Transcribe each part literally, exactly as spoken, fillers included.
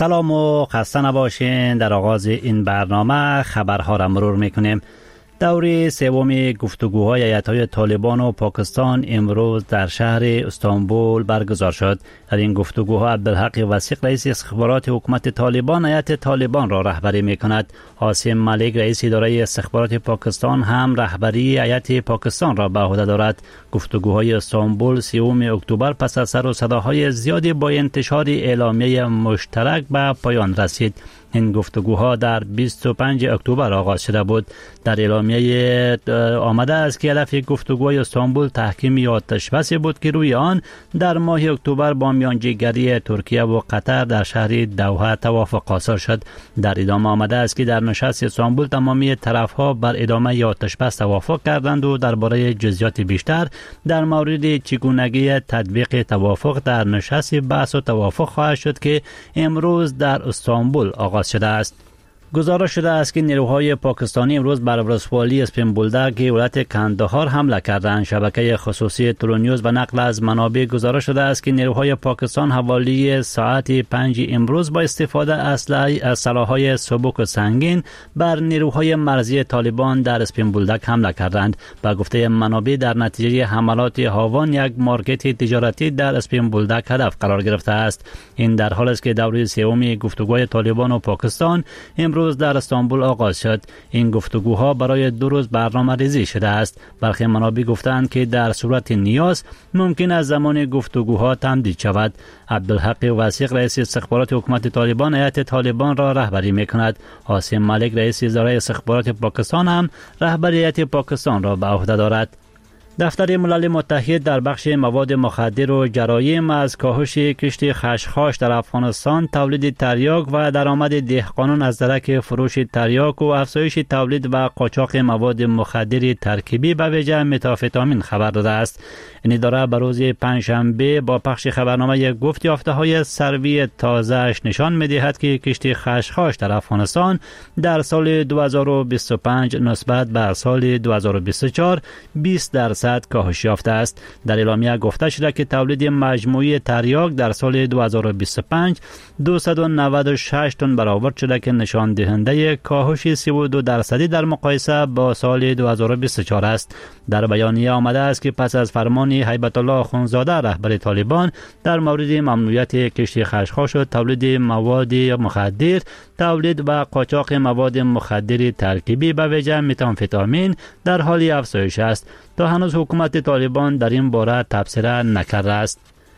سلام و خسته نباشین. در آغاز این برنامه خبرها را مرور میکنیم. دوره سوم گفتگوهای هیئت‌های طالبان و پاکستان امروز در شهر استانبول برگزار شد. در این گفتگوها عبدالحق وثیق رئیس استخبارات حکومت طالبان هیئت طالبان را رهبری میکند. عاصم ملک رئیس اداره استخبارات پاکستان هم رهبری هیئت پاکستان را به عهده دارد. گفتگوهای استانبول سوم اکتبر پس از سر و صداهای زیادی با انتشار اعلامیه مشترک به پایان رسید. این گفتگوها در بیست و پنجم اکتبر آغاز شده بود. در اعلامیه آمده است که هدف گفتگوهای استانبول تحکیم آتشبس بود که روی آن در ماه اکتبر با میانجیگری ترکیه و قطر در شهر دوحه توافق حاصل شد. در ادامه آمده است که در نشست استانبول تمامی طرفها بر ادامه آتشبس توافق کردند و درباره جزئیات بیشتر در مورد چگونگی تطبیق توافق در نشست بحث و توافق خواهد شد که امروز در استانبول آغاز شده است. گزارش شده است که نیروهای پاکستانی امروز بر ولسوالی اسپین بولدک ولایت کندهار حمله کردند. شبکه خصوصی ترونیوز به نقل از منابع گزارش شده است که نیروهای پاکستان حوالی ساعت پنج امروز با استفاده از سلاح‌های سبک و سنگین بر نیروهای مرزی طالبان در اسپین بولدک حمله کردند. با گفته منابع در نتیجه حملات هاوان یک مارکت تجارتی در اسپین بولدک هدف قرار گرفته است. این در حالی است که دوره سوم گفتگوهای طالبان و پاکستان امروز روز در استانبول آغاز شد. این گفتگوها برای دو روز برنامه ریزی شده است. برخی منابع گفتند که در صورت نیاز ممکن است زمان گفتگوها تمدید شود. عبدالحق وثیق رئیس استخبارات حکومت طالبان هیئت طالبان را رهبری میکند. عاصم ملک رئیس اداره استخبارات پاکستان هم رهبری هیئت پاکستان را به عهده دارد. دفتر ملل متحد در بخش مواد مخدر و جرایم از کاهش کشت خشخاش در افغانستان، تولید تریاک و درآمد دهقانان از درک فروش تریاک و افزایش تولید و قاچاق مواد مخدر ترکیبی به ویژه متامفتامین خبر داده است. این اداره به روز پنجشنبه با پخش خبرنامه گفت یافته‌های سروی تازه‌اش نشان می‌دهد که کشت خشخاش در افغانستان در سال دو هزار و بیست و پنج نسبت به سال دو هزار و بیست و چهار بیست درصد کاهش یافته است. در اعلامیه گفته شده که تولید مجموعی تریاک در سال دو هزار و بیست و پنج دویست و نود و شش تن برآورد شده که نشان دهنده کاهش سی و دو درصدی در مقایسه با سال دو هزار و بیست و چهار است. در بیانیه آمده است که پس از فرمان هیبت الله اخوندزاده رهبر طالبان در مورد ممنوعیت کشت خشخاش و تولید مواد مخدر، تولید و قاچاق مواد مخدر ترکیبی به ویژه متامفتامین در حال افزایش است. تا هنوز حکومت طالبان در این باره تبصره نکرده است.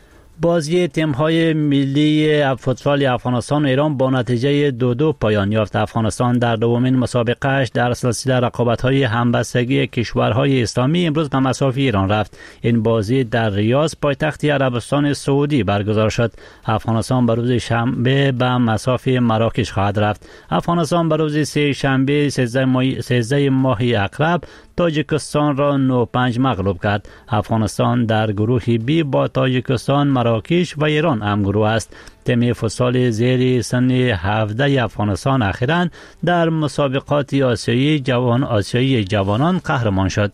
بازی تیم‌های ملی فوتبال افغانستان و ایران با نتیجه دو دو پایان یافت. افغانستان در دومین مسابقه‌اش در سلسله رقابت‌های همبستگی کشورهای اسلامی امروز به مسافت ایران رفت. این بازی در ریاض پایتخت عربستان سعودی برگزار شد. افغانستان به روز شنبه به مسافت مراکش خواهد رفت. افغانستان به روز سه شنبه سیزده ماه عقرب تاجیکستان را نه پنج مغلوب کرد. افغانستان در گروه بی با تاجیکستان، مراکش و ایران همگروه است. تیم فوتسال زیر سن هفده افغانستان اخیراً در مسابقات آسیایی جوان آسیایی جوانان قهرمان شد.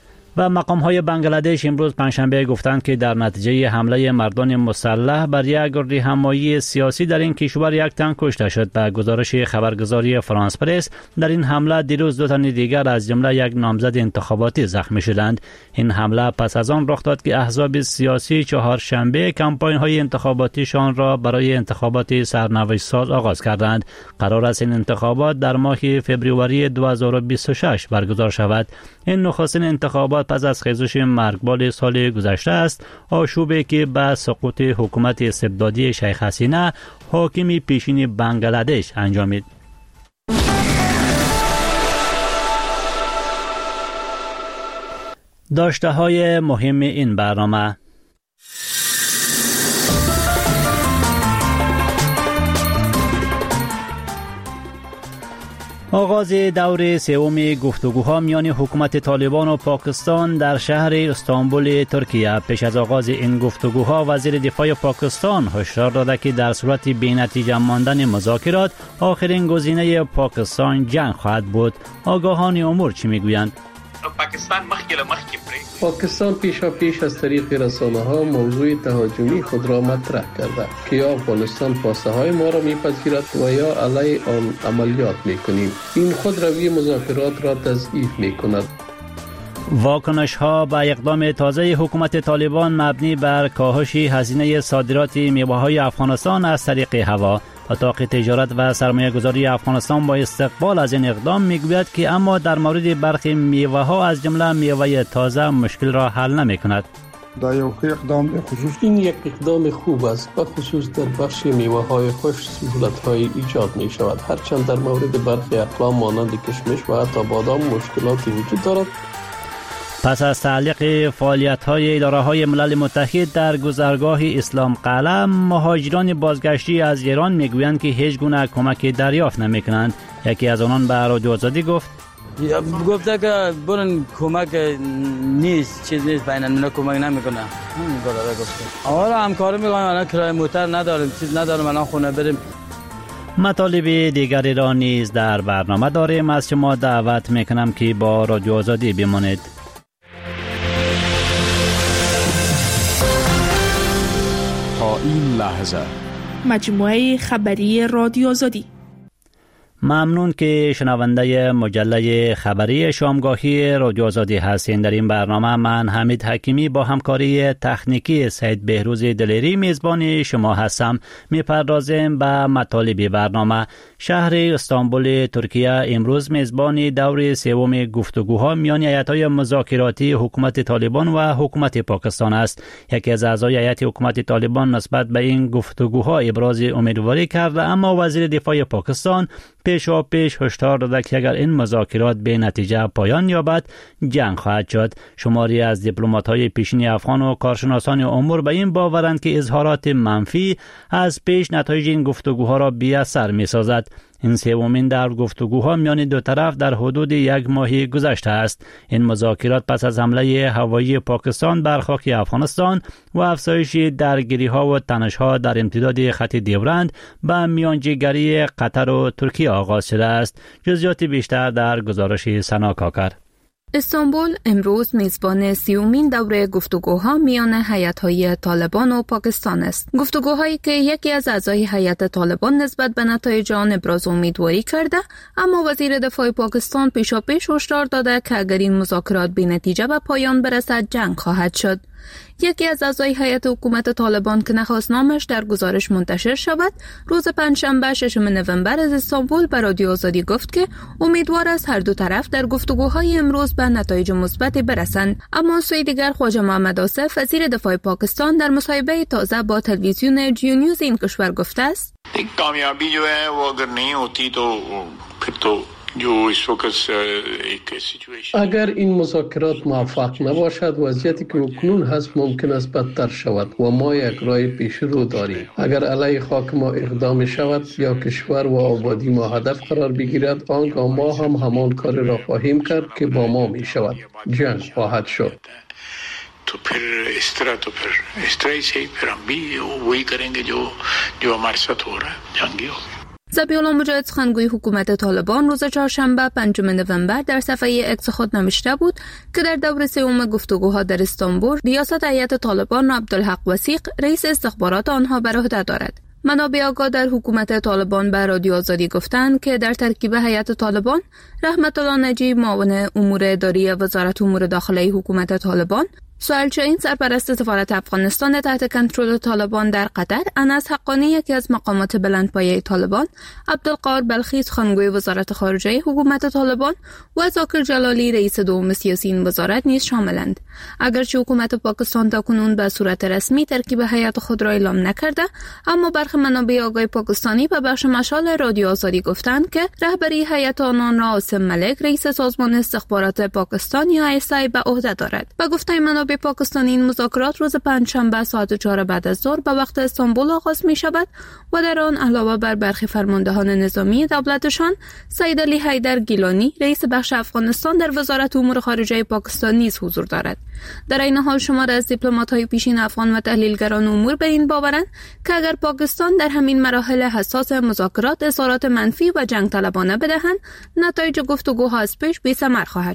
و مقام‌های بنگلادش امروز پنجشنبه گفتند که در نتیجه حمله مردان مسلح بر یک راهنمایی سیاسی در این کشور یک تن کشته شد. به گزارش خبرگزاری فرانس پرس در این حمله دیروز دو تن دیگر از جمله یک نامزد انتخاباتی زخمی شدند. این حمله پس از آن رخ داد که احزاب سیاسی چهارشنبه کمپاین‌های انتخاباتیشان را برای انتخابات سرنوشت ساز آغاز کردند. قرار است این انتخابات در ماه فوریه دو هزار و بیست و شش برگزار شود. این نخستین انتخابات پس از خیزش مرگبار سال گذشته است، آشوبی که به سقوط حکومت استبدادی شیخ حسینه حاکم پیشین بنگلادش انجامید. داشته های مهم این برنامه: آغاز دور سوم گفتگوها میان حکومت طالبان و پاکستان در شهر استانبول ترکیه. پیش از آغاز این گفتگوها وزیر دفاع پاکستان هشدار داده که در صورت بی‌نتیجه ماندن مذاکرات آخرین گزینه پاکستان جنگ خواهد بود. آگاهان امور چی میگویند؟ پاکستان مخکې مخکې پرې. پاکستان پیشا پیش از طریق رسانه ها موضوع تهاجمی خود را مطرح کرده که یا افغانستان پاسه های ما را میپذیرد و یا علیه آن عملیات میکنیم. این خود روی مذاکرات را تضعیف میکند. واکنش ها به اقدام تازه حکومت طالبان مبنی بر کاهش هزینه صادرات میوه های افغانستان از طریق هوا. اتاق تجارت و سرمایه گذاری افغانستان با استقبال از این اقدام میگوید که اما در مورد برخی میوه ها از جمله میوه تازه مشکل را حل نمی کند. دا یو اقدام خصوص این یک اقدام خوب است و خصوص در بخش میوه های خوش سهولت های ایجاد می شود، هرچند در مورد برخی اقلام مانند کشمش و حتی بادام مشکلاتی وجود دارد. پس از تعلیق فعالیت‌های اداره‌های ملل متحد در گذرگاه اسلام قلعه، مهاجران بازگشتی از ایران میگویند که هیچ گونه کمک دریافت نمی‌کنند. یکی از آنان به رادیو آزادی گفت گفته که برن کمک نیست، چیز نیست، بین الملل کمک نمی‌کنه. همین کارا گفته. حالا همکاری می‌کنیم، الان کرایه موتر نداریم، چیز نداریم، الان خونه بریم. مطالب دیگری را نیز در برنامه داریم. از شما دعوت می‌کنم که با رادیو آزادی بمانید. این لحظه مجموعه خبری رادیو آزادی. ممنون که شنونده مجله خبری شامگاهی رادیو آزادی هستین. در این برنامه من حمید حکیمی با همکاری تکنیکی سید بهروز دلیری میزبان شما هستم. میپردازیم به مطالب برنامه. شهر استانبول ترکیه امروز میزبان دور سوم گفتگوها میان هیئت‌های مذاکراتی حکومت طالبان و حکومت پاکستان است. یکی از اعضای هیئت حکومت طالبان نسبت به این گفتگوها ابراز امیدواری کرده، اما وزیر دفاع پاکستان پیشا پیش هشدار داده که اگر این مذاکرات به نتیجه پایان یابد جنگ خواهد شد. شماری از دیپلمات‌های پیشین افغان و کارشناسان امور به این باورند که اظهارات منفی از پیش نتایج این گفتگوها را بی‌اثر می‌سازد. این سومین دور گفتگوها میان دو طرف در حدود یک ماه گذشته است. این مذاکرات پس از حمله هوایی پاکستان بر خاک افغانستان و افزایش درگیری‌ها و تنش‌ها در امتداد خط دیورند به میانجیگری قطر و ترکیه آغاز شده است. جزئیات بیشتر در گزارش سنا کاکر. استانبول امروز میزبان سیومین دوره گفتگوها میان هیئت‌های طالبان و پاکستان است. گفتگوهایی که یکی از اعضای هیئت طالبان نسبت به نتایج آن ابراز امیدواری کرده، اما وزیر دفاع پاکستان پیشاپیش هشدار داده که اگر این مذاکرات بی نتیجه به پایان برسد جنگ خواهد شد. یکی از اعضای هیئت حکومت طالبان که نخواست نامش در گزارش منتشر شود، روز پنجشنبه ششم نوامبر از استانبول به رادیو آزادی گفت که امیدوار است هر دو طرف در گفتگوهای امروز به نتایج مثبتی برسند. اما سوی دیگر خواجه محمد آصف وزیر دفاع پاکستان در مصاحبه تازه با تلویزیون جیو نیوز این کشور گفته است کامیابی جو ہے وہ اگر نہیں ہوتی تو پھر تو اگر این مذاکرات موفق نباشد، وضعیتی که اکنون هست ممکن است بدتر شود و ما یک راه پیش رو داریم. اگر علیه خاک ما اقدام شود یا کشور و آبادی ما هدف قرار بگیرد، آنگاه ما هم همان کار را خواهیم کرد که با ما می شود. جنگ خواهد شد. تو پھر اس طرح تو پھر اس طرح سے پھر ہم بھی وہی کریں گے جو جو ہمارے ساتھ ہو رہا ہے، جنگی ہو. ذبیح مجاهد سخنگوی حکومت طالبان روز چهارشنبه پنجم نوامبر در صفحه اکس خود نوشته بود که در دور سوم گفتگوها در استانبول ریاست هیئت طالبان عبدالحق وثیق رئیس استخبارات آنها بر عهده دارد. منابع آگاه در حکومت طالبان به رادیو آزادی گفتند که در ترکیب هیئت طالبان رحمت الله نجیب معاون امور اداری وزارت امور داخلی حکومت طالبان، سهیل شاهین سرپرست سفارت افغانستان تحت کنترل طالبان در قطر، انس حقانی یکی از مقامات بلندپایه طالبان، عبدالقاهر بلخی سخنگوی وزارت خارجه حکومت طالبان و ذاکر جلالی رئیس دوم سیاسی این وزارت نیز شاملند. اگرچه حکومت پاکستان تاکنون به صورت رسمی ترکیب هیئت خود را اعلام نکرده، اما برخی منابع آگاه پاکستانی به بخش مشال رادیو آزادی گفتند که رهبری هیئت آنان را عاصم ملک رئیس سازمان استخبارات پاکستان یا آی اس آی به عهده دارد. به گفته منابع پاکستانی این مذاکرات روز پنجشنبه ساعت چهار بعد از ظهر به وقت استانبول آغاز می شود و در آن علاوه بر برخی فرماندهان نظامی دولتشان، سید علی حیدر گیلانی رئیس بخش افغانستان در وزارت امور خارجه پاکستان نیز حضور دارد. در این حال شمار از دیپلمات‌های پیشین افغان و تحلیلگران امور به این باورند که اگر پاکستان در همین مراحل حساس مذاکرات اظهارات منفی و جنگ طلبانه بدهند، نتایج گفتگوها از پیش بی‌ثمر خواهد شد.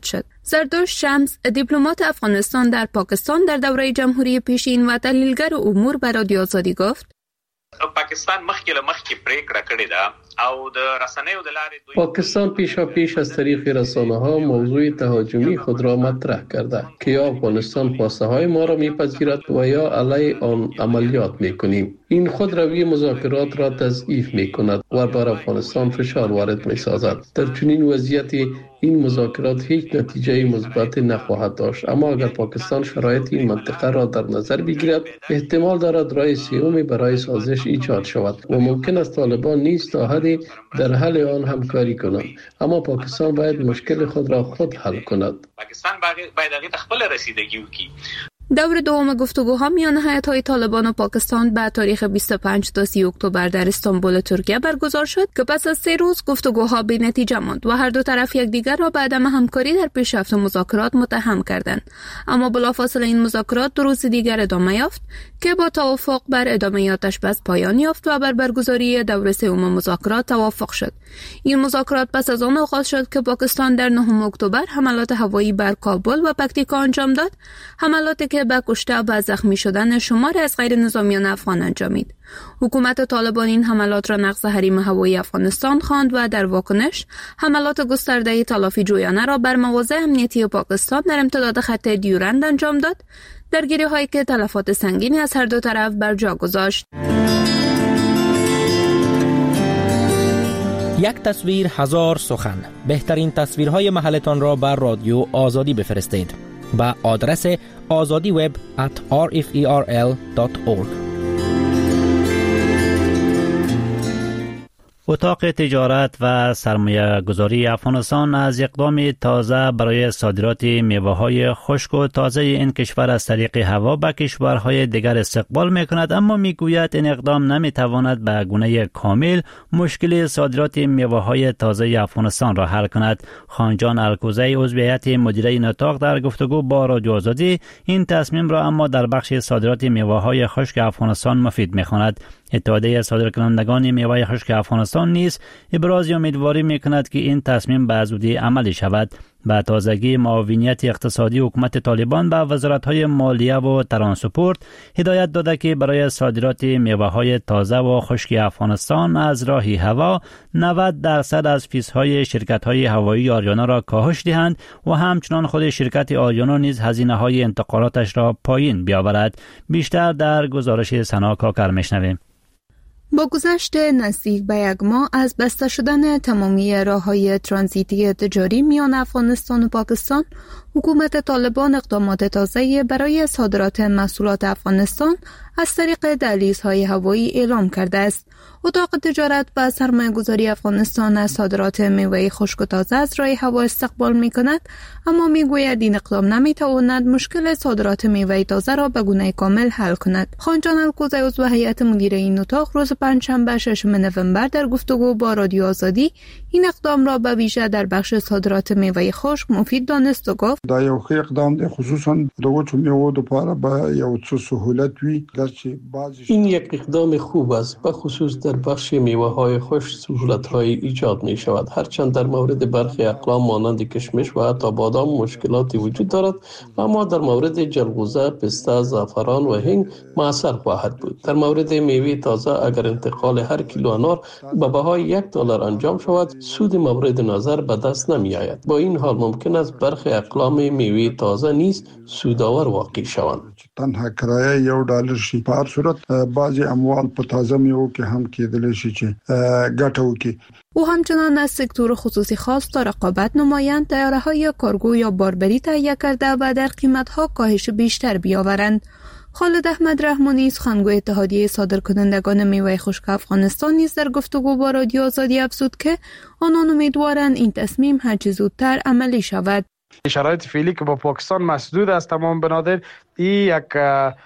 زردوش شمس، دیپلمات افغانستان در پاکستان، در دوره جمهوری پیشین و تحلیلگر امور به رادیو آزادی گفت: پاکستان مخکې له مخکې پریکړه کړې ده او د رسنیو د لارې پاکستان پیشا پیش از طریق رسانه ها موضوع تهاجمی خود را مطرح کرده که یا افغانستان خواسته های ما را میپذیرد و یا علیه آن عملیات میکنیم. این خود روی مذاکرات را تضعیف میکند و بر افغانستان فشار وارد میسازد. در چنین وضعیتی این مذاکرات هیچ نتیجه مثبت نخواهد داشت، اما اگر پاکستان شرایط این منطقه را در نظر بگیرد احتمال دارد راه سومی برای سازش ایجاد شود و ممکن است طالبان نیز تا حدی در حل آن همکاری کنند، اما پاکستان باید مشکل خود را خود حل کند. پاکستان باید هغه خپل رسیدگی وکړي. دور دوم گفتگوها میان هیئت‌های طالبان و پاکستان به تاریخ بیست و پنج تا سی اکتبر در استانبول ترکیه برگزار شد که پس از سه روز گفتگوها بی نتیجه ماند و هر دو طرف یکدیگر را به عدم همکاری در پیشرفت مذاکرات متهم کردند. اما بلافاصله این مذاکرات دو روز دیگر ادامه یافت که با توافق بر ادامه آتش بس پایان یافت و بر برگزاری دوره سوم مذاکرات توافق شد. این مذاکرات پس از آن آغاز شد که پاکستان در نهم اکتبر حملات هوایی بر کابل و پکتیکا انجام داد، حملاتی که به کشته و زخمی شدن شماری از غیر نظامیان افغان انجامید. حکومت طالبان این حملات را نقض حریم هوایی افغانستان خواند و در واکنش حملات گسترده تلافی جویانه را بر مواضع امنیتی پاکستان در امتداد خط دیورند انجام داد، درگیری‌هایی که تلفات سنگینی از هر دو طرف بر جا گذاشت. یک تصویر هزار سخن. بهترین تصویرهای محلتان را بر رادیو آزادی بفرستید با آدرس azadi web at r f e r l dot org. اتاق تجارت و سرمایه گذاری افغانستان از اقدام تازه برای صادرات میوه‌های خشک و تازه این کشور از طریق هوا به کشورهای دیگر استقبال می‌کند، اما می‌گوید این اقدام نمی‌تواند به گونه کامل مشکل صادرات میوه‌های تازه افغانستان را حل کند. خانجان الکوزی عضو هیئت مدیره این اتاق در گفتگو با رادیو آزادی این تصمیم را اما در بخش صادرات میوه‌های خشک افغانستان مفید می‌خواند. اتحادیه صادرکنندگان میوه خشک افغانستان نیز ابراز امیدواری می‌کند که این تصمیم به زودی عملی شود. به تازگی معاونیت اقتصادی حکومت طالبان به وزارت‌های مالیه و ترانسپورت هدایت داده که برای صادرات میوه‌های تازه و خشک افغانستان از راه هوا نود درصد از فیس‌های شرکت‌های هوایی آریانا را کاهش دهند و همچنان خود شرکت آریانا نیز هزینه‌های انتقالاتش را پایین بیاورد. بیشتر در گزارش سنا کاکر میشنویم. با گذشت نزدیک به یک ماه از بسته شدن تمامی راه‌های ترانزیتی تجاری میان افغانستان و پاکستان، حکومت طالبان اقدامات تازه‌ای برای صادرات محصولات افغانستان از طریق دهلیزهای هوایی اعلام کرده است. اتاق تجارت و سرمایه‌گذاری افغانستان از صادرات میوه خشک و تازه از راه هوا استقبال می‌کند، اما می‌گوید این اقدام نمی‌تواند مشکل صادرات میوه تازه را به گونه کامل حل کند. خانجان الکوزی عضو هیئت مدیره این اتاق روز پنجشنبه ششم نوامبر در گفتگو با رادیو آزادی این اقدام را به ویژه در بخش صادرات میوه خشک مفید دانست و گفت: دا یو ښه اقدام دی، خصوصا د وچو میوو لپاره به یو څه سهولت وي. این یک اقدام خوب است، به خصوص در بخش میوه‌های خشک سهولت‌های ایجاد می‌شود. هرچند در مورد برخی اقلام مانند کشمش و حتی بادام مشکلاتی وجود دارد، اما در مورد جلغوزه، پسته، زعفران و هنگ مؤثر خواهد بود. در مورد میوه تازه اگر انتقال هر کیلو انار به بهای یک دلار انجام شود، سود مورد نظر به دست نمی‌آید. با این حال ممکن است برخی اقلام میوه تازه نیز سودآور واقع شوند. تنها کرایه یو ډالر شي. په هر صورت بعضی اموال په تازه میوو کې هم کېدلی شي چې ګټه وکړي. او همچنان از سکتور خصوصی خواست تا رقابت نمایند، طیاره‌های کارگو یا باربری تهیه کرده و در قیمت‌ها کاهش بیشتر بیاورند. خالد احمد رحمانی سخنگوی اتحادیه صادرکنندگان میوه خشک افغانستان نیز در گفتگو با رادیو آزادی افزود که آنان امیدوارند این تصمیم هرچه زودتر عملی شود. شرایط فعلی که با پاکستان مسدود است تمام بنادر این یک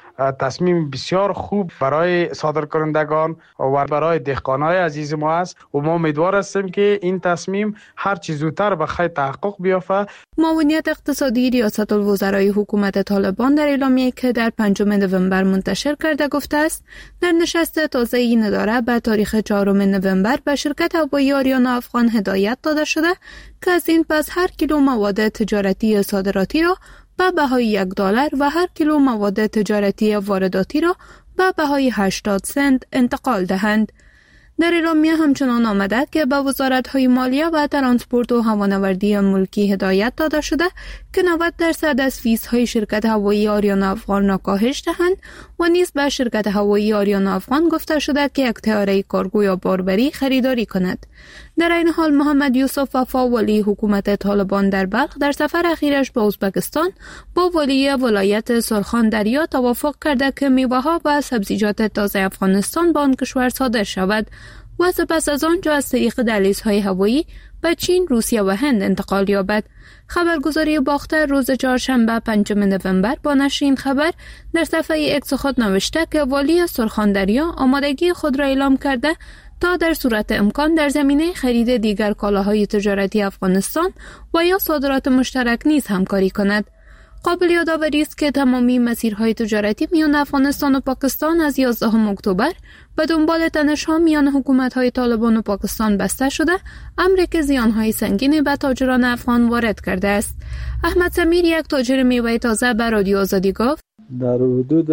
تصمیم بسیار خوب برای صادرکنندگان و برای دهقانای عزیز ما است و ما امیدوار هستیم که این تصمیم هر چه زودتر به خیر تحقق بیافته. معاونیت اقتصادی ریاست الوزرای حکومت طالبان در اعلامیه‌ای که در پنجم نوامبر منتشر کرده گفته است در نشست تازه این اداره به تاریخ چهارم نوامبر به شرکت هوایی آریانا افغان هدایت داده شده که از این پس هر کیلو مواد تجارتی صادراتی را به بهای یک دلار و هر کیلو مواد تجارتی وارداتی را به بهای هشتاد سنت انتقال دهند. در اعلامیه همچنان آمده که به وزارت‌های مالیه و ترانسپورت و هوانوردی ملکی هدایت داده شده که نود درصد از فیس‌های شرکت هوایی آریانا افغان را کاهش دهند و نیز به شرکت هوایی آریانا افغان گفته شده که یک طیاره کارگو یا باربری خریداری کند. در این حال محمد یوسف وفا ولی حکومت طالبان در بلخ در سفر اخیرش به ازبکستان با ولی ولایت سرخان دریا توافق کرده که میوه‌ها و سبزیجات تازه افغانستان به آن کشور صادر شود و سپس از آنجا از طریق دهلیزهای هوایی به چین، روسیه و هند انتقال یابد. خبرگزاری باختر روز چهارشنبه پنجم نوامبر با نشر این خبر در صفحه اکس خود نوشته که والی سرخاندریا آمادگی خود را اعلام کرده تا در صورت امکان در زمینه خرید دیگر کالاهای تجارتی افغانستان و یا صادرات مشترک نیز همکاری کند. قابل یادآوری است که تمامی مسیرهای تجارتی میان افغانستان و پاکستان از یازدهم اکتبر به دنبال تنش‌ها میان حکومت‌های طالبان و پاکستان بسته شده، امری که زیان‌های سنگینی به تاجران افغان وارد کرده است. احمد سمیر، یک تاجر میوه تازه، به رادیو آزادی گفت: در حدود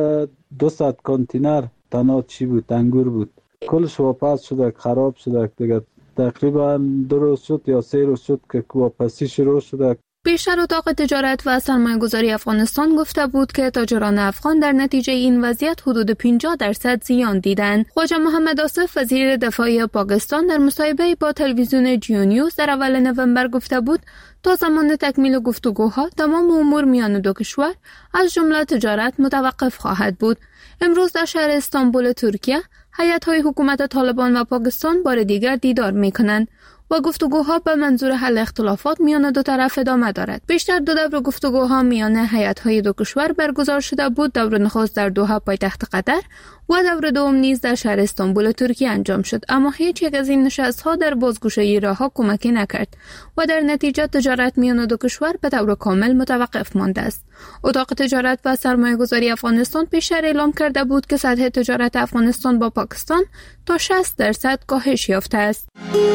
دویست کانتینر تنها چی بود، انگور بود. کلش واپس شده، خراب شده دیگه. تقریبا دو روز شد یا سه روز شد که واپسی شروع شده. بیشتر اتاق تجارت و سرمایه‌گذاری افغانستان گفته بود که تاجران افغان در نتیجه این وضعیت حدود پنجاه درصد زیان دیدند. خواجه محمد آصف، وزیر دفاع پاکستان، در مصاحبه با تلویزیون جیو نیوز در اول نوامبر گفته بود تا زمان تکمیل گفتگوها تمام امور میان دو کشور از جمله تجارت متوقف خواهد بود. امروز در شهر استانبول ترکیه هیئت‌های حکومت طالبان و پاکستان بار دیگر دیدار می‌کنند و گفتگوها به منظور حل اختلافات میان دو طرف ادامه دارد. بیشتر دو دور گفتگوها میان هیئت‌های دو کشور برگزار شده بود. دور نخست در دوحه پایتخت قطر و دور دوم نیز در شهر استانبول ترکیه انجام شد، اما هیچ یک از این نشست‌ها در بازگشایی راه‌ها کمکی نکرد و در نتیجه تجارت میان دو کشور به طور کامل متوقف مانده است. اتاق تجارت و سرمایه‌گذاری افغانستان پیشتر اعلام کرده بود که سطح تجارت افغانستان با پاکستان تا شصت درصد کاهش یافته است.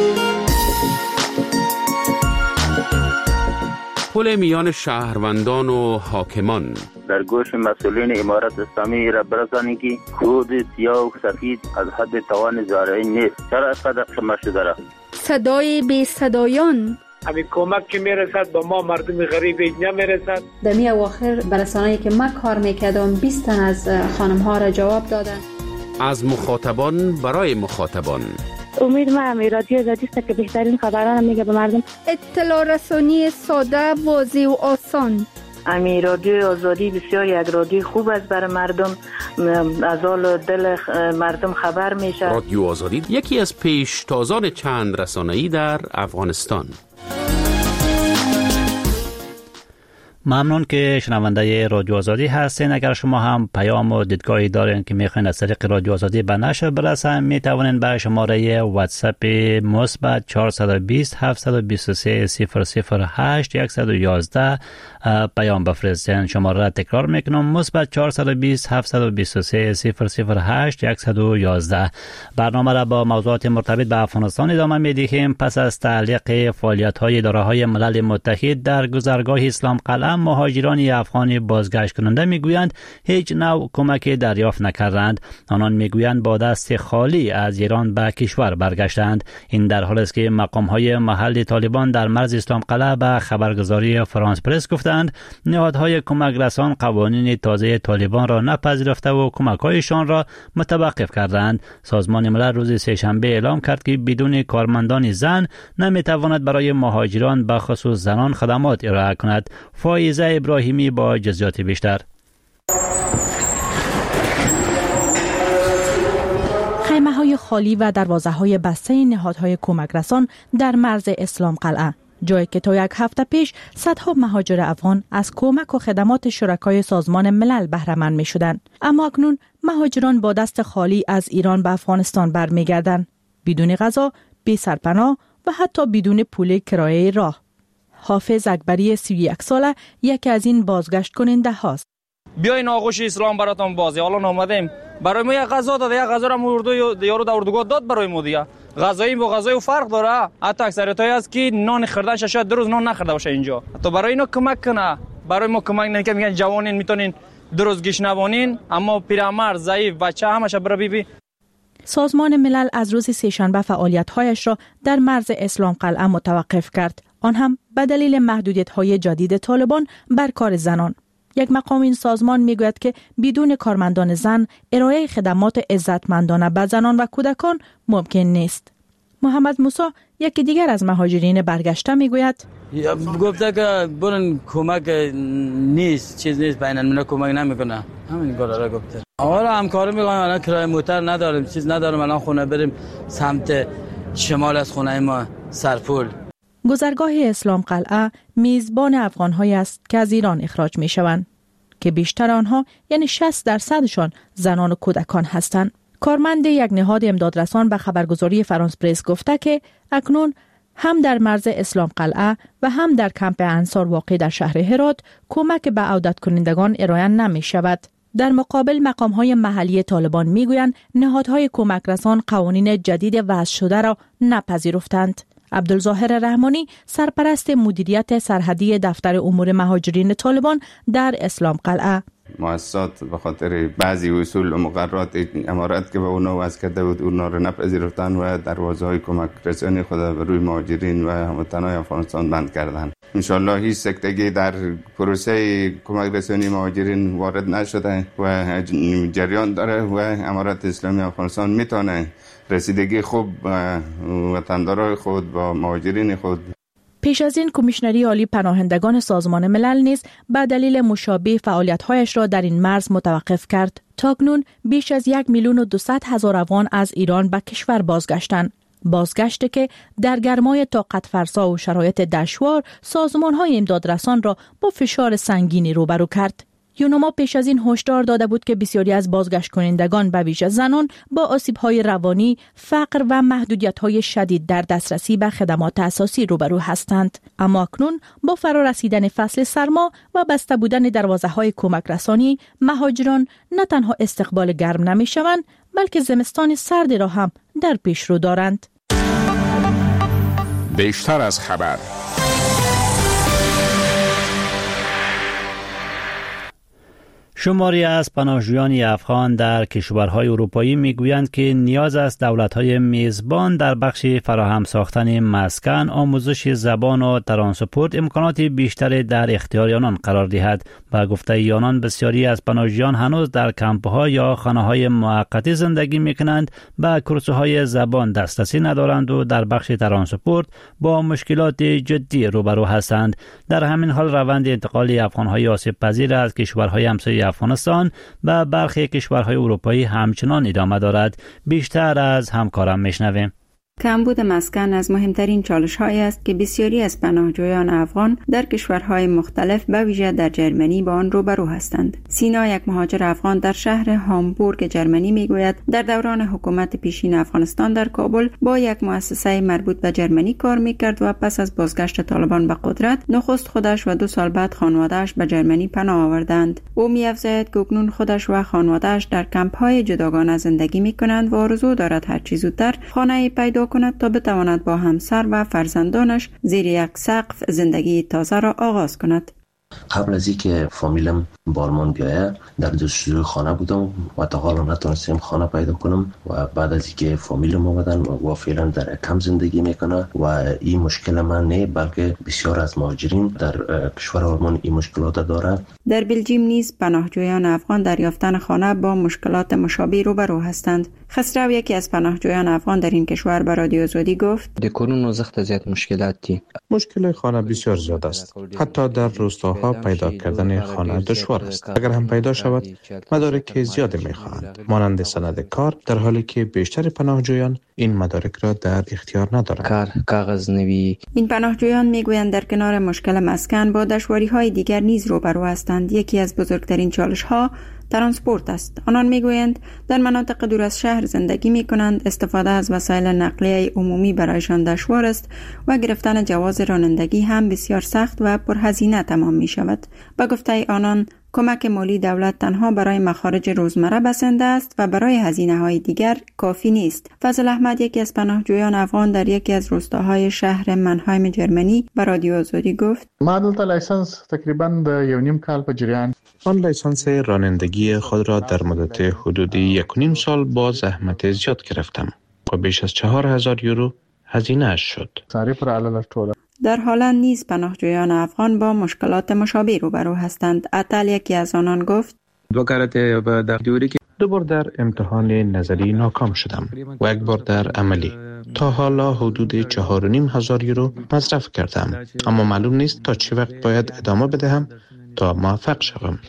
پل میان شهروندان و حاکمان در گوش مسئولین امارت اسلامی را برسانید که خود سیاه و سفید از حد توان زارعی نیست. چرا اینقدر شما شده را؟ صدای بی صدایان، همین کمک که میرسد با ما مردم غریب نمیرسد. در می اواخر برسانه‌ای که من کار میکردم بیست تن از خانم ها را جواب دادن. از مخاطبان برای مخاطبان. امید ما هم رادیو آزادی است که بهترین خبران میگه به مردم. اطلاع رسانی ساده، واضح و آسان. امی رادیو آزادی بسیار یک رادیو خوب است برای مردم، از حال دل مردم خبر میشه. رادیو آزادی یکی از پیشتازان چند رسانه‌ای در افغانستان. ممنون که شنونده رادیو آزادی هستین. اگر شما هم پیام و دیدگاهی دارین که میخواین از طریق رادیو آزادی به نشر برسن، میتوانین به شماره واتساپ مثبت چهارصد و بیست هفتصد و بیست و سه صفر صفر هشت صد و یازده پیام بفرستین. شماره را تکرار میکنم: مثبت چهارصد و بیست هفتصد و بیست و سه صفر صفر هشت صد و یازده. برنامه را با موضوعات مرتبط به افغانستان ادامه میدهیم. پس از تعلیق فعالیت‌های اداره‌های ملل متحد در گذرگاه اسلام قلعه، مهاجران افغان بازگشت کننده میگویند هیچ نوع کمک دریافت نکردند. آنان میگویند با دست خالی از ایران به کشور برگشتند. این در حالی است که مقام‌های محلی طالبان در مرز اسلام قلعه به خبرگزاری فرانس پرس گفتند نهادهای کمک رسان قوانین تازه طالبان را نپذیرفته و کمک‌هایشان را متوقف کردند. سازمان ملل روز سه‌شنبه اعلام کرد که بدون کارمندان زن نمیتواند برای مهاجران به خصوص زنان خدمات ارائه کند. فایزه ابراهیمی با جزئیات بیشتر. خیمه‌های خالی و دروازه‌های بسته نهادهای کمک رسان در مرز اسلام قلعه. جایی که تا یک هفته پیش صدها مهاجر افغان از کمک و خدمات شرکای سازمان ملل بهره مند می شدند. اما اکنون مهاجران با دست خالی از ایران به افغانستان برمیگردند، بدون غذا، بی سرپناه و حتی بدون پول کرایه راه. حافظ اکبری سی و یک ساله یکی از این بازگشت کننده هاست. بیاین آغوش اسلام براتون بازی. حالا اومدیم برای ما یک غذا داده، یک غذا را اردو یارو در اردوگاه داد برای ما دیگه. غذایی با غذای فرق داره. حتی اکثریتای از که نان خوردنش شاید دو روز نان نخورده باشه اینجا. تو برای اینا کمک کنه. برای ما کمک نمیکنه. میگن جوانین میتونین دو روز گشنوانین، اما پیرمرد، ضعیف، بچه همش برای بی بی. سازمان ملل از روز سه‌شنبه فعالیت‌هایش را در مرز اسلام قلعه متوقف کرد، آن هم به دلیل محدودیت‌های جدید طالبان بر کار زنان. یک مقام این سازمان میگوید که بدون کارمندان زن ارائه خدمات عزتمندانه به زنان و کودکان ممکن نیست. محمد موسی یکی دیگر از مهاجرین برگشته میگوید گفته که برن کمک نیست، چیز نیست، بین الملل کمک نمیکنه. همین کارا را گفته. حالا همکاری میکنیم، الان کرایه موتر نداریم، چیز نداریم، الان خونه بریم سمت شمال از خونه ما سرپول. گذرگاه اسلام قلعه میزبان افغان‌هایی است که از ایران اخراج میشوند که بیشتر آنها یعنی شصت درصدشان زنان و کودکان هستند. کارمند یک نهاد امدادرسان به خبرگزاری فرانس پرس گفته که اکنون هم در مرز اسلام قلعه و هم در کمپ انصار واقع در شهر هرات کمک به عودت کنندگان ارائه نمی شود. در مقابل مقام‌های محلی طالبان میگویند نهادهای کمک رسان قوانین جدید وضع شده را نپذیرفتند. عبدالظاهر رحمانی سرپرست مدیریت سرحدی دفتر امور مهاجرین طالبان در اسلام قلعه: مؤسسات به خاطر بعضی اصول و مقررات امارات که به اونا وضع کرده بود اونا رو نپذیرفتن و دروازه‌های کمک رسانی خود به روی مهاجرین و هموطنان افغانستان بند کردند. ان شاء الله هیچ سکتگی در پروسه کمک رسانی مهاجرین وارد نشده و جریان داره و امارات اسلامی افغانستان میتونه رسیدگی خوب وطندارای خود با مهاجرین خود. پیش از این کمیشنری عالی پناهندگان سازمان ملل نیز به دلیل مشابه فعالیت‌هایش را در این مرز متوقف کرد. تاکنون بیش از یک میلیون و دویست هزار افغان از ایران به کشور بازگشتند. بازگشت که در گرمای طاقت فرسا و شرایط دشوار سازمان‌های امدادرسان را با فشار سنگینی روبرو کرد. یونما پیش از این هشدار داده بود که بسیاری از بازگشت کنندگان به ویژه زنان با آسیب‌های روانی، فقر و محدودیت‌های شدید در دسترسی به خدمات اساسی روبرو هستند. اما اکنون با فرا رسیدن فصل سرما و بسته بودن دروازه‌های کمک رسانی، مهاجران نه تنها استقبال گرم نمی‌شوند، بلکه زمستان سرد را هم در پیش رو دارند. بیشتر از خبر. شماری از پناهجویان افغان در کشورهای اروپایی میگویند که نیاز است دولت‌های میزبان در بخش فراهم ساختن مسکن، آموزش زبان و ترانسپورت امکانات بیشتری در اختیار آنان قرار دهد. با گفته آنان بسیاری از پناهجویان هنوز در کمپ‌ها یا خانه‌های موقتی زندگی می‌کنند، به کورس‌های زبان دسترسی ندارند و در بخش ترانسپورت با مشکلات جدی روبرو هستند. در همین حال روند انتقال افغان‌های آسیب‌پذیر از کشورهای همسایه افغانستان به برخی کشورهای اروپایی همچنان ادامه دارد. بیشتر از همکارم میشنویم. کمبود مسکن از مهمترین چالش‌هایی است که بسیاری از پناهجویان افغان در کشورهای مختلف به ویژه در جرمنی با آن روبرو هستند. سینا، یک مهاجر افغان در شهر هامبورگ جرمنی، میگوید در دوران حکومت پیشین افغانستان در کابل با یک مؤسسه مربوط به جرمنی کار میکرد و پس از بازگشت طالبان به قدرت نخست خودش و دو سال بعد خانواده‌اش به جرمنی پناه آوردند. او می‌افزاید که اکنون خودش و خانواده‌اش در کمپ‌های جداگانه زندگی می‌کنند و آرزو دارد هر چه زودتر خانه‌ای پیدا کند تا بتواند با همسر و فرزندانش زیر یک سقف زندگی تازه را آغاز کند. قبل از اینکه فامیلم بارمان بیایه در جستجوی خانه بودم و تا حالا نتونستم خانه پیدا کنم و بعد از اینکه فامیلم آمدن و فعلا در کم زندگی میکنه و این مشکل من نه بلکه بسیار از مهاجرین در کشور آلمان این مشکلات داره. در بلژیم نیز پناهجویان افغان در یافتن خانه با مشکلات مشابه روبرو هستند. خسرو، یکی از پناهجویان افغان در این کشور، به رادیو آزادی گفت: دکورون وزخت زیاد مشکلاتی مشکل خانه بسیار زیاد است. حتی در روستاها پیدا کردن خانه دشوار است. اگر هم پیدا شود مدارک زیادی می‌خواهند مانند سند کار، در حالی که بیشتر پناهجویان این مدارک را در اختیار ندارند. کاغذ نوی. این پناهجویان میگویند در کنار مشکل مسکن با دشواری‌های دیگر نیز روبرو هستند. یکی از بزرگترین چالش‌ها ترانسپورت است. آنان میگویند در مناطق دور از شهر زندگی می کنند، استفاده از وسایل نقلیه عمومی برایشان دشوار است و گرفتن جواز رانندگی هم بسیار سخت و پرهزینه تمام می شود. به گفته آنان کمک مالی دولت تنها برای مخارج روزمره بسنده است و برای هزینه های دیگر کافی نیست. فضل احمد، یکی از پناهجویان افغان در یکی از روستاهای شهر منهایم جرمنی، به رادیو آزادی گفت: ما دلته لایسنس تقریبا د یو نیم کال په جریان آن لایسنس رانندگی خود را در مدت حدود یک و نیم سال با زحمت زیاد گرفتم و بیش از چهار هزار یورو هزینه اش شد. در هلند نیز پناهجویان افغان با مشکلات مشابه روبرو هستند. عطل، یکی از آنان، گفت: دو بار در امتحان نظری ناکام شدم و یک بار در عملی. تا حالا حدود چهار و نیم هزار یورو مصرف کردم، اما معلوم نیست تا چه وقت باید ادامه بدهم تا موفق شوم.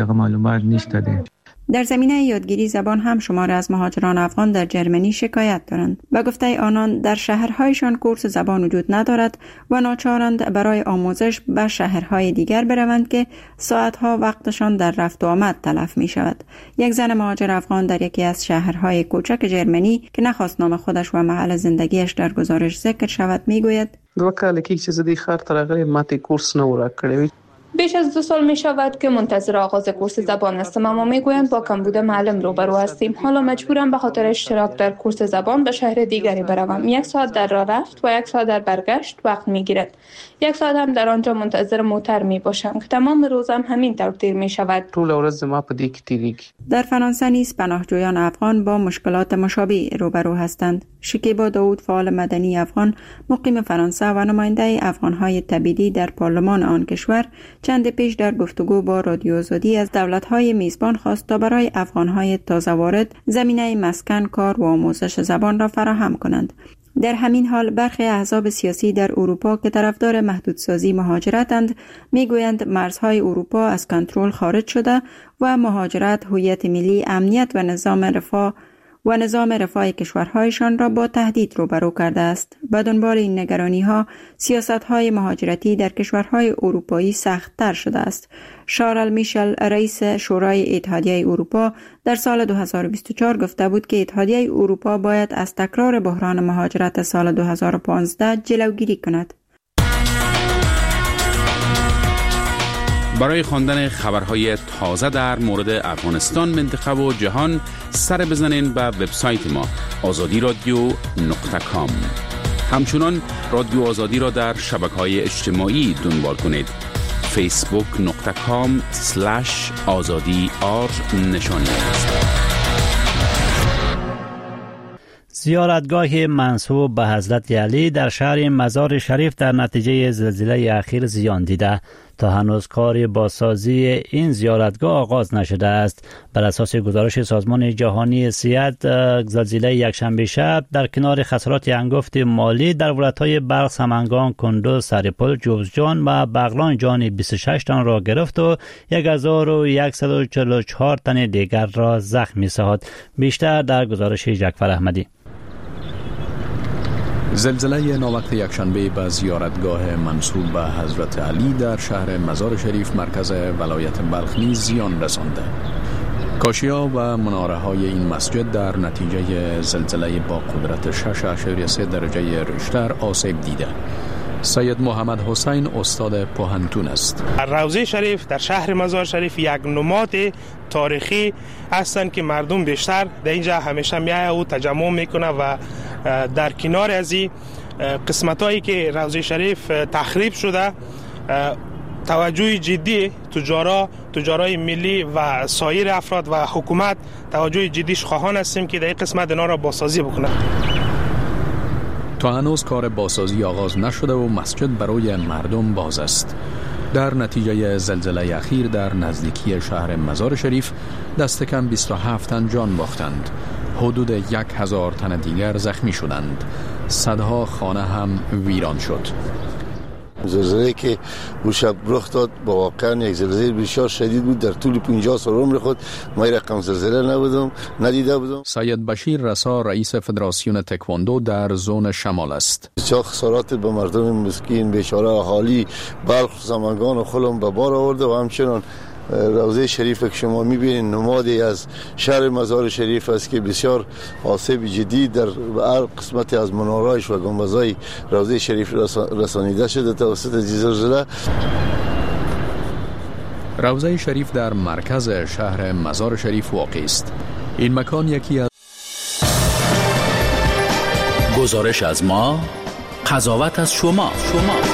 در زمینه یادگیری زبان هم شمار از مهاجران افغان در جرمنی شکایت دارند. به گفته آنان در شهرهایشان کورس زبان وجود ندارد و ناچارند برای آموزش به شهرهای دیگر بروند که ساعتها وقتشان در رفت و آمد تلف می شود. یک زن مهاجر افغان در یکی از شهرهای کوچک جرمنی که نخواست نام خودش و محل زندگیش در گزارش ذکر شود می گوید: دو کال کې چې زه د ښار ته راغلم ماته کورس نه ورکړی. بیش از دو سال می شود که منتظر آغاز کورس زبان هستم، اما می گویند با کمبود معلم روبرو هستیم. حالا مجبورم به خاطر اشتراک در کورس زبان به شهر دیگری بروم. یک ساعت در راه رفت و یک ساعت در برگشت وقت می گیرد. یک ساعت هم در آنجا منتظر موتر می باشم که تمام روزم همین طور تیر می شود. طول ورځ ما په دې کې تیریږي. در فرانسه نیز پناهجویان افغان با مشکلات مشابه روبرو هستند. شکیبا داود، فعال مدنی افغان مقیم فرانسه و نماینده افغانهای تبعیدی در پارلمان آن کشور، چند پیش در گفتگو با رادیو آزادی از دولت‌های میزبان خواست تا برای افغان‌های تازه وارد زمینه مسکن، کار و آموزش زبان را فراهم کنند. در همین حال برخی احزاب سیاسی در اروپا که طرفدار محدودسازی مهاجرتند میگویند مرزهای اروپا از کنترل خارج شده و مهاجرت هویت ملی، امنیت و نظام رفاه و نظام رفاه کشورهایشان را با تهدید روبرو کرده است. به دنبال این نگرانی‌ها سیاست‌های مهاجرتی در کشورهای اروپایی سخت‌تر شده است. شارل میشل، رئیس شورای اتحادیه اروپا، در سال دو هزار و بیست و چهار گفته بود که اتحادیه اروپا باید از تکرار بحران مهاجرت سال دو هزار و پانزده جلوگیری کند. برای خواندن خبرهای تازه در مورد افغانستان، منطقه و جهان سر بزنین به وبسایت ما آزادی رادیو نقطه کام. همچنان رادیو آزادی را در شبکه‌های اجتماعی دنبال کنید. فیسبوک نقطه کام سلش آزادی آر نشانی است. زیارتگاه منسوب به حضرت علی در شهر مزار شریف در نتیجه زلزله اخیر زیان دیده. تا هنوز کار بازسازی این زیارتگاه آغاز نشده است. بر اساس گزارش سازمان جهانی صحت، زلزله یکشنبه شب در کنار خسارات انگفت مالی در ولایت‌های بلخ، سمنگان، کندوز، سرپل، جوزجان و بغلان جان بیست و شش تن را گرفت و هزار و صد و چهل و چهار تن دیگر را زخمی ساخت. بیشتر در گزارش جعفر احمدی. زلزله ناوقت یکشنبه به زیارتگاه منسوب به حضرت علی در شهر مزار شریف مرکز ولایت بلخ نیز زیان رسانده. کاشی‌ها و مناره‌های این مسجد در نتیجه زلزله با قدرت شش اشاریه سه درجه ریشتر آسیب دیده. سید محمد حسین استاد پوهنتون است. روضه شریف در شهر مزار شریف یک نماد تاریخی هستند که مردم بیشتر در اینجا همیشه میایه و تجمع میکنه و در کنار از این قسمتایی که روضه شریف تخریب شده توجه جدی تجارا تجارای ملی و سایر افراد و حکومت توجه جدیش خواهان هستیم که در این قسمت اینا را بازسازی بکنه. تا هنوز کار بازسازی آغاز نشده و مسجد برای مردم باز است. در نتیجه زلزله اخیر در نزدیکی شهر مزار شریف دست کم بیست و هفت تن جان باختند. حدود یک هزار تن دیگر زخمی شدند. صدها خانه هم ویران شد. زلزله که اون شب رخ داد با واقعا یک زلزله بسیار شدید بود. در طول پنجاه سال عمر خود ما رقم زلزله نبودم ندیده بودم. سید بشیر رسا رئیس فدراسیون تکواندو در زون شمال است. بسیار خسارات به مردم مسکین بیچاره اهالی بلخ زمانگان و خلم به بار آورده و همچنان روضه شریف که شما میبینید نمادی از شهر مزار شریف است که بسیار آسیب جدی در هر قسمتی از مناره‌اش و گنبدهای روضه شریف رسانیده شده توسط زلزله. روضه شریف در مرکز شهر مزار شریف واقع است. این مکان یکی از گزارش از ما، قضاوت از شما شما